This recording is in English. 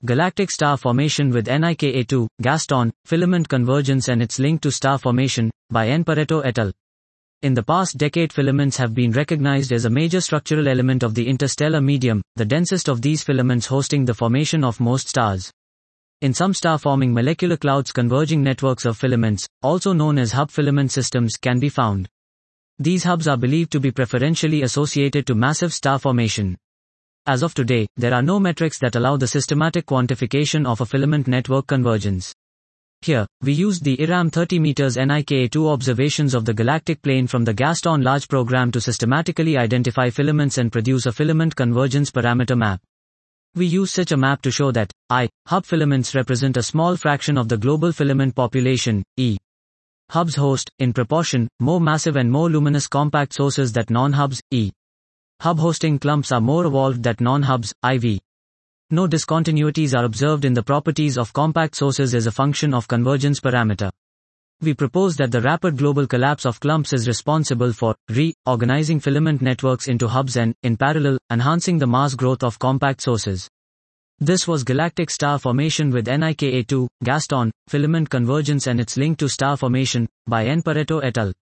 Galactic Star Formation with NIKA2, Gaston, Filament Convergence and its Link to Star Formation, by N. Pareto et al. In the past decade, filaments have been recognized as a major structural element of the interstellar medium, the densest of these filaments hosting the formation of most stars. In some star-forming molecular clouds, converging networks of filaments, also known as hub filament systems, can be found. These hubs are believed to be preferentially associated to massive star formation. As of today, there are no metrics that allow the systematic quantification of a filament network convergence. Here, we used the IRAM 30 meters NIKA2 observations of the galactic plane from the Gaston Large program to systematically identify filaments and produce a filament convergence parameter map. We use such a map to show that hub filaments represent a small fraction of the global filament population. Hubs host, in proportion, more massive and more luminous compact sources than non-hubs. Hub hosting clumps are more evolved than non-hubs. IV. No discontinuities are observed in the properties of compact sources as a function of convergence parameter. We propose that the rapid global collapse of clumps is responsible for reorganizing filament networks into hubs and, in parallel, enhancing the mass growth of compact sources. This was Galactic Star Formation with NIKA2, Gaston, Filament Convergence and its Link to Star Formation, by N. Pareto et al.